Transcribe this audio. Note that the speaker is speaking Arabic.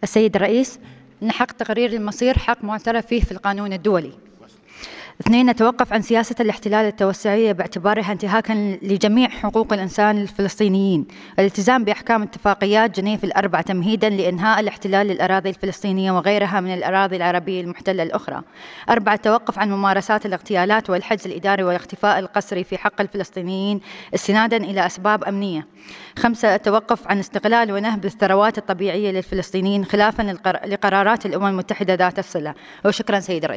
السيد الرئيس، إن حق تقرير المصير حق معترف فيه في القانون الدولي. 2. نتوقف عن سياسة الاحتلال التوسعية باعتبارها انتهاكا لجميع حقوق الإنسان الفلسطينيين، الالتزام بأحكام اتفاقيات جنيف الأربع تمهيدا لإنهاء الاحتلال للأراضي الفلسطينية وغيرها من الأراضي العربية المحتلة الأخرى. 4. التوقف عن ممارسات الاغتيالات والحجز الإداري والاختفاء القسري في حق الفلسطينيين استنادا إلى أسباب أمنية. 5. التوقف عن استغلال ونهب الثروات الطبيعية للفلسطينيين خلافا لقرارات الأمم المتحدة ذات الصلة. وشكرا سيد الرئيس.